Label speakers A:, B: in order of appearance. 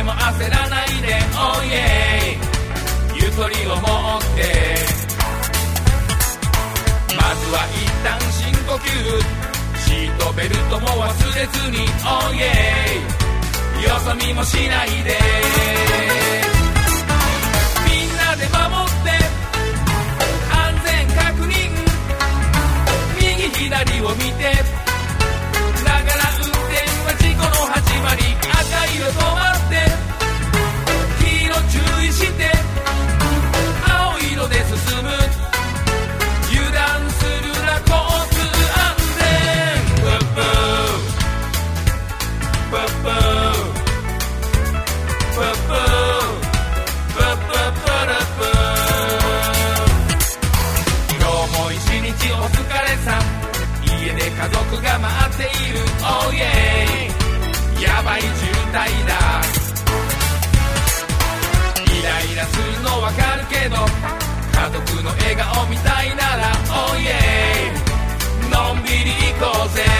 A: も焦らないで Oh yeah ゆとりを持ってまずは一旦深呼吸シートベルトも忘れずに Oh yeah よそ見もしないでみんなで守って安全確認右左を見てながら運転は事故の始まり赤色止まって黄色注意して青色で進む油断するな交通安全ブッブーブッブーブッブーブッブーブルブー今日も一日お疲れさん家で家族が待っている Oh yeah やばい渋滞だイライラするのわかるけど家族の笑顔みたいなら Oh yeah のんびり行こうぜ